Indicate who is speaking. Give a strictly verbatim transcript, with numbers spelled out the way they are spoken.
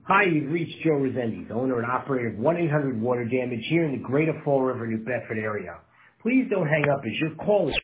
Speaker 1: Hi, you've reached Joe Rosendi, owner and operator of one eight hundred Water Damage here in the greater Fall River, New Bedford area. Please don't hang up as your call is